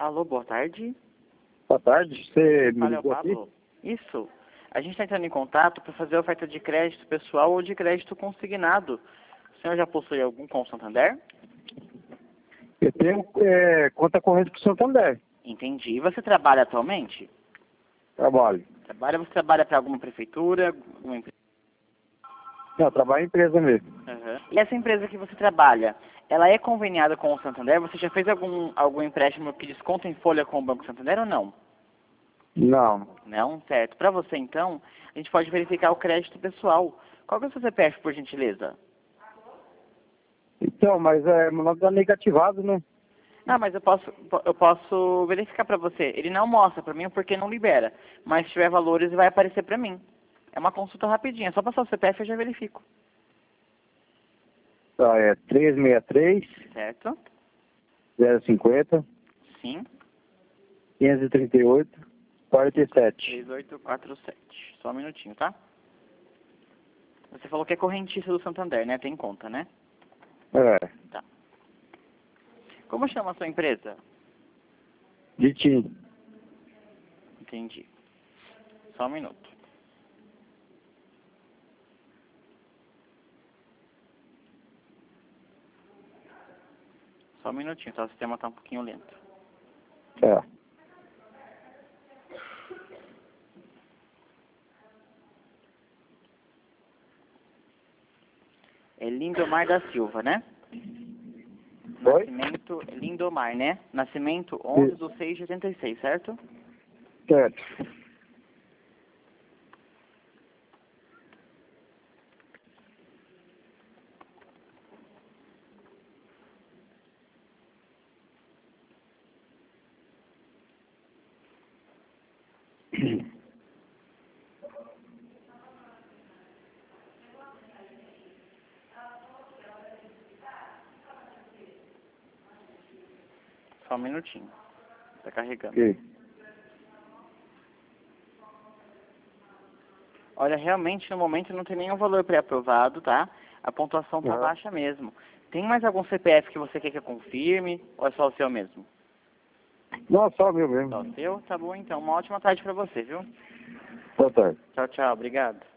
Alô, boa tarde. Boa tarde, você me Olha, ligou aqui? Pablo. Isso. A gente está entrando em contato para fazer oferta de crédito pessoal ou de crédito consignado. O senhor já possui algum com o Santander? Eu tenho conta corrente com o Santander. Entendi. E você trabalha atualmente? Trabalho. Você trabalha para alguma prefeitura? Alguma empresa? Não, eu trabalho em empresa mesmo. Uhum. E essa empresa que você trabalha, ela é conveniada com o Santander? Você já fez algum empréstimo que desconta em folha com o Banco Santander ou não? Não. Não? Certo. Para você, então, a gente pode verificar o crédito pessoal. Qual que é o seu CPF, por gentileza? Então, mas meu nome tá negativado, né? Não, mas eu posso verificar para você. Ele não mostra para mim porque não libera. Mas se tiver valores, vai aparecer para mim. É uma consulta rapidinha. É só passar o CPF e eu já verifico. Tá, é 363 Certo? 050 Sim. 538 47. 3847. Só um minutinho, tá? Você falou que é correntista do Santander, né? Tem conta, né? É, Tá. Como chama a sua empresa? Ditim. Entendi. Só um minuto. Só um minutinho, tá? O sistema tá um pouquinho lento. É. É Lindomar da Silva, né? Oi? Nascimento Lindomar, né? Nascimento 11/6/86, certo? Certo. Só um minutinho. Tá carregando. Ok. Olha, realmente no momento não tem nenhum valor pré-aprovado, tá? A pontuação tá Aham. baixa mesmo. Tem mais algum CPF que você quer que eu confirme? Ou é só o seu mesmo? Não, só meu Só mesmo. o seu? Tá bom então. Uma ótima tarde pra você, viu? Boa tarde. Tchau, tchau. Obrigado.